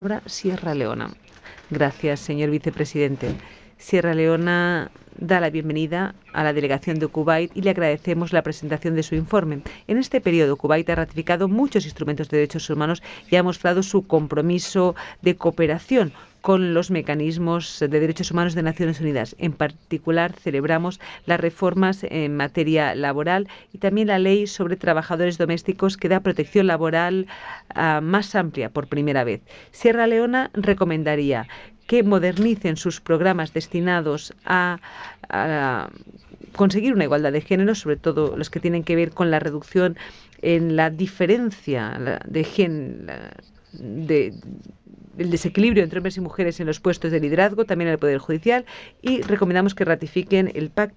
Ahora, Sierra Leona. Gracias, señor vicepresidente. Sierra Leona da la bienvenida a la delegación de Kuwait y le agradecemos la presentación de su informe. En este periodo, Kuwait ha ratificado muchos instrumentos de derechos humanos y ha mostrado su compromiso de cooperación con los mecanismos de derechos humanos de Naciones Unidas. En particular, celebramos las reformas en materia laboral y también la ley sobre trabajadores domésticos que da protección laboral más amplia por primera vez. Sierra Leona recomendaría que modernicen sus programas destinados a conseguir una igualdad de género, sobre todo los que tienen que ver con la reducción en la diferencia de género, el desequilibrio entre hombres y mujeres en los puestos de liderazgo, también en el Poder Judicial, y recomendamos que ratifiquen el pacto